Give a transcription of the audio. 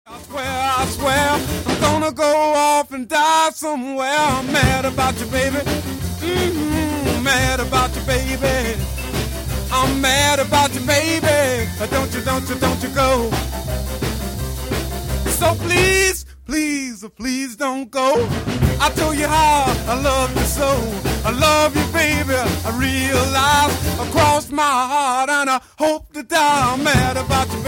I swear, I'm gonna go off and die somewhere. I'm mad about you, baby. Mad about you, baby. I'm mad about you, baby. Don't you go. So please, please, please don't go. I told you how I love you so. I love you, baby. I realize across my heart, and I hope to die. I'm mad about you,